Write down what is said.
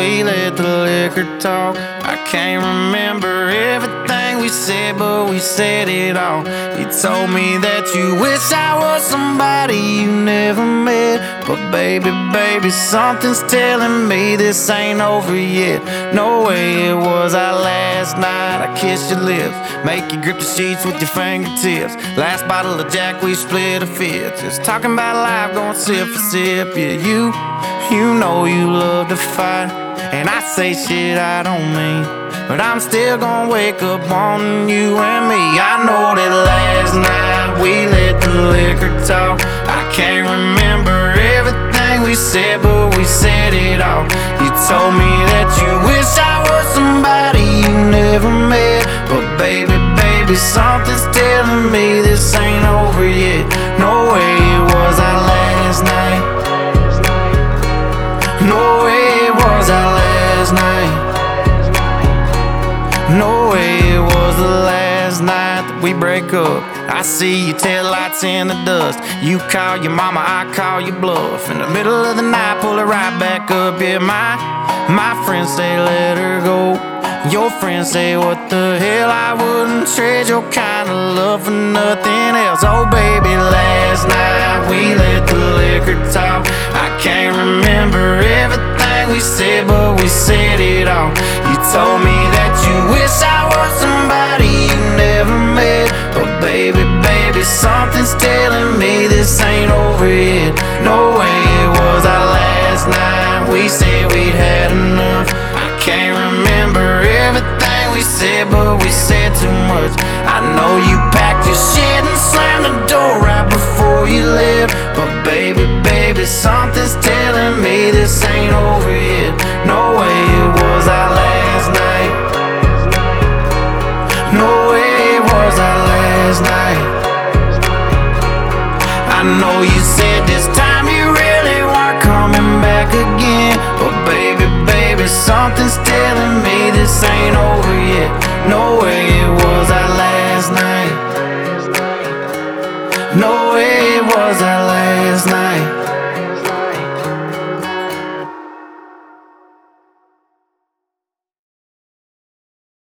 we let the liquor talk. I can't remember everything we said, but we said it all. You told me that you wish I was somebody you never met, but baby, something's telling me this ain't over yet. No way it was our last night. I kissed your lips, make you grip the sheets with your fingertips. Last bottle of Jack, we split a fifth. Just talking about life, going sip for sip. Yeah, you know you love to fight, and I say shit I don't mean, but I'm still gonna wake up wanting you and me. I know that last night we let the liquor talk. I can't remember everything we said, but we said it all. You told me that you wish I was somebody you never met, but baby, something's telling me this ain't over yet. No way it was our last night. No way it was our last night. No way it was the last night that we break up. I see your taillights in the dust. You call your mama, I call your bluff. In the middle of the night, pull it right back up. Yeah, my friends say let her go. Your friends say what the hell, I wouldn't trade your kind of love for nothing else. Oh baby, last night we let the liquor talk. I can't remember everything we said, but we said it all. You told me that you wish I was somebody you never met, but baby, something's telling me this ain't over yet. No way it was our last night. We said we'd had enough. I can't remember everything we said, but we said too much. I know you packed your shit and slammed the door right before you left, but baby, something's telling me this ain't over yet. No way it was our last night. No way it was our last night. I know you said this time you really weren't coming back again, but baby, something's telling me this ain't over yet. No way it was our last night. No way it was our last night.